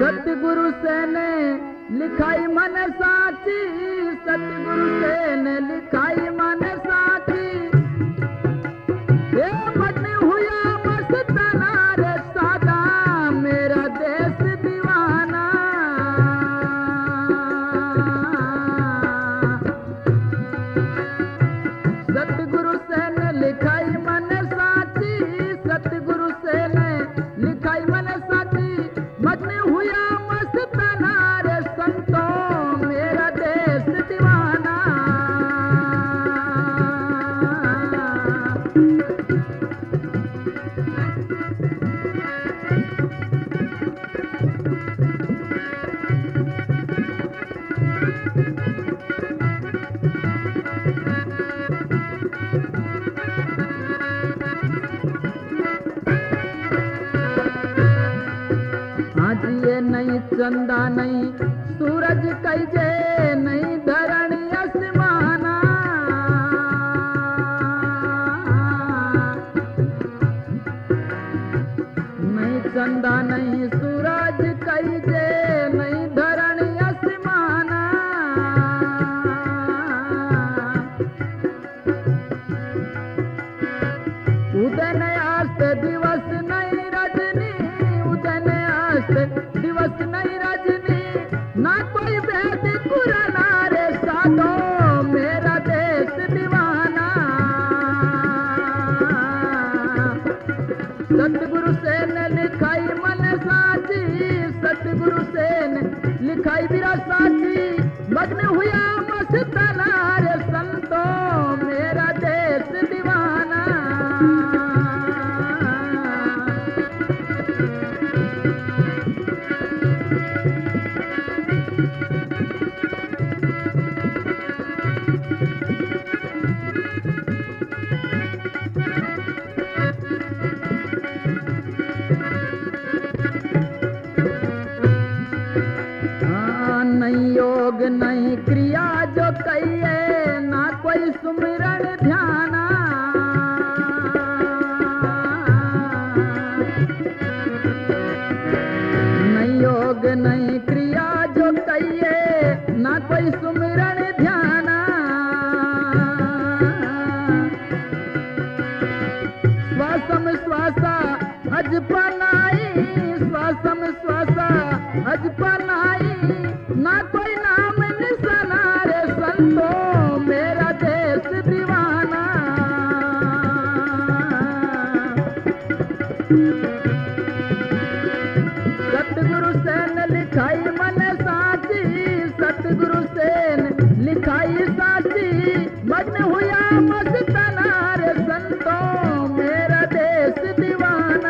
सतगुरु से ने लिखाई मन साची, सतगुरु से ने लिखाई मन साची। ये मन हुआ मस्ताना रे सादा, मेरा देश दीवाना। सतगुरु से ने लिखाई मन साची, सतगुरु से ने लिखाई मन साची। मन हुआ मस्ताना रे संतों, मेरा देश दीवाना। आज ये नहीं चंदा नहीं सूरज कैजे, नहीं धरणी आसमाना। नहीं चंदा नहीं सूरज कैजे, नहीं धरणी आसमाना। उदय आस्त दिवस नहीं रजनी, उदय आस्त दिवस नहीं रजनी। ना कोई वेद कुराना रे साधो, मेरा देश दीवाना। सतगुरु से ने लिखाई मन साची, सतगुरु से ने लिखाई बिरा साची। मग्न हुआ मस्ताना रे संतो, मेरा देश दीवाना। नहीं योग नहीं क्रिया जो कहिए, ना कोई सुमिरन ध्याना। नहीं योग नहीं क्रिया जो कहिए, ना कोई सुमिरन ध्याना। श्वासम श्वासा अज पनाई, श्वासम श्वासा अज पनाई। ना कोई नाम निशाना रे संतो, मेरा देश दीवाना। सतगुरु से ने लिखाई मन साची, सतगुरु से ने लिखाई साची। मग्न हुआ मस्ताना रे संतो, मेरा देश दीवाना।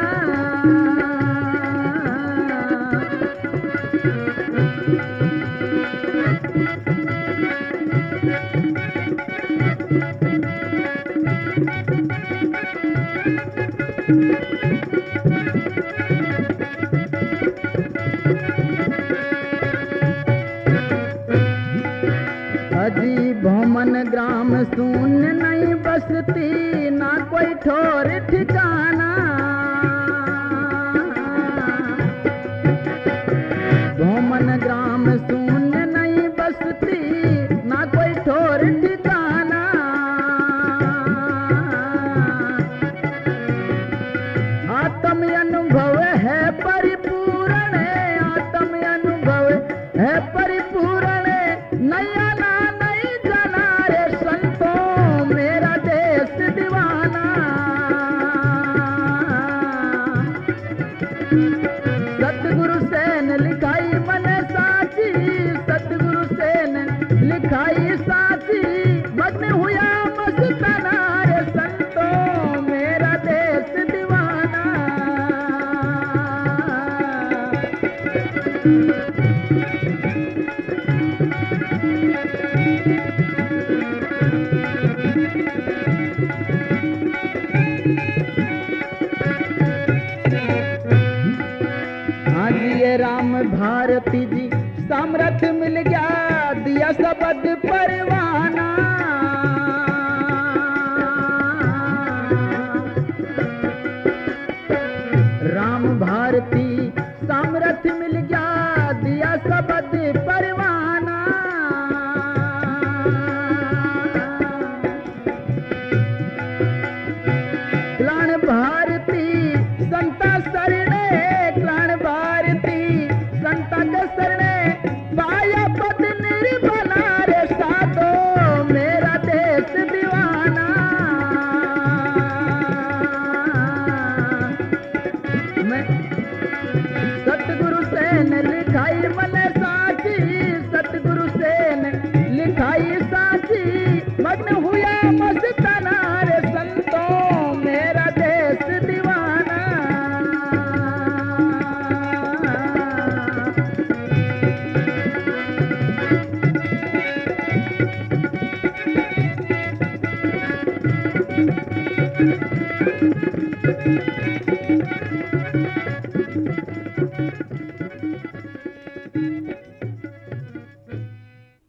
अजी भौमन ग्राम शून्य नहीं बसती, ना कोई ठोर ठिकाना। भौमन ग्राम शून्य नहीं बसती, ना कोई ठोर ठिकाना। आत्म अनुभव है परिपूर्ण, आत्म अनुभव है परिपूर्ण। नया ना नहीं जाना रे संतों, मेरा देश दीवाना। सतगुरु से ने लिखाई मन साची, सतगुरु से ने लिखाई साची। मग्न हुआ मस्ताना रे संतों, मेरा देश दीवाना। आज ये राम भारती जी सामर्थ्य मिल गया, दिया शब्द परवाना। राम भारती सामर्थ्य मिल गया, है।